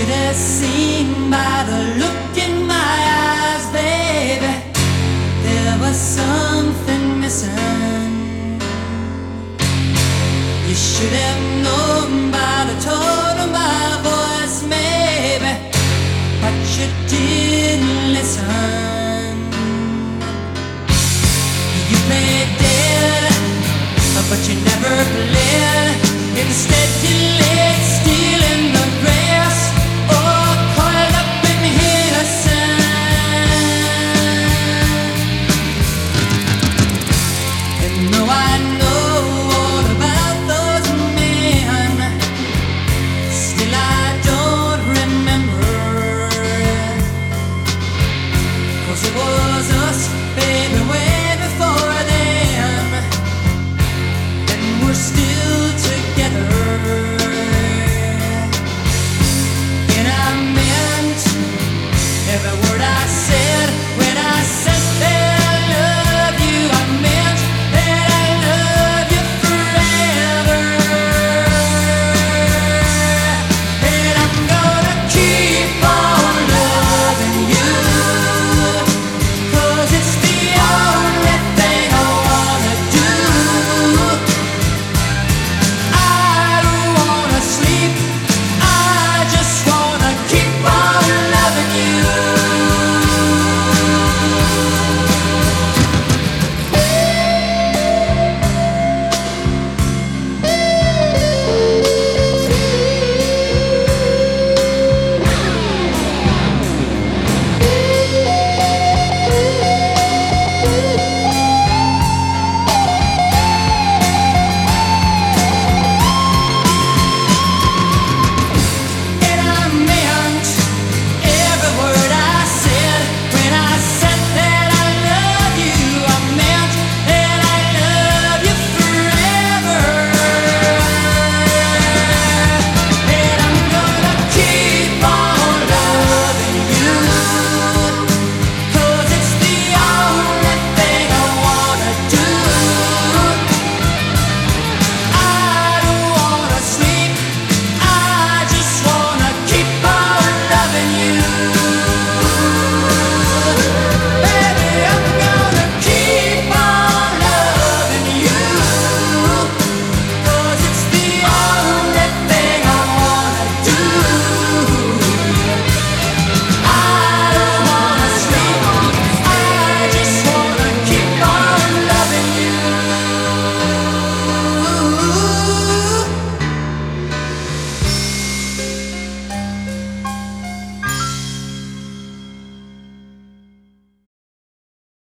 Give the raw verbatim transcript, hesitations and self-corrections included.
should have seen by the look in my eyes, baby, there was something missing. You should have known by the tone of my voice, maybe, but you didn't listen. You played dead, but you never played. Instead you laid still in the grass, or coiled up in innocence. And though I know all about those men, still I don't remember, 'cause it was